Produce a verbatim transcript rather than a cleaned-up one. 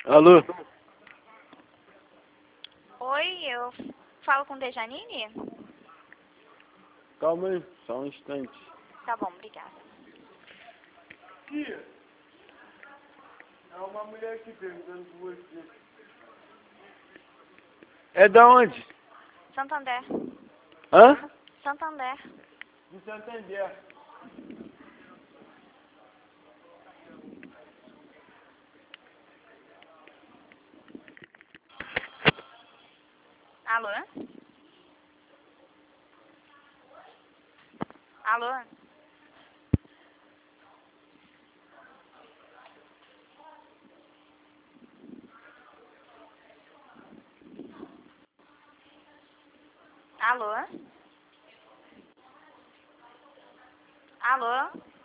Alô? Oi, eu falo com Dejanine? Calma aí, só um instante. Tá bom, obrigada. Tia, é uma mulher aqui perguntando por você. É da onde? Santander. Hã? Santander. De Santander. Alô? Alô? Alô? Alô?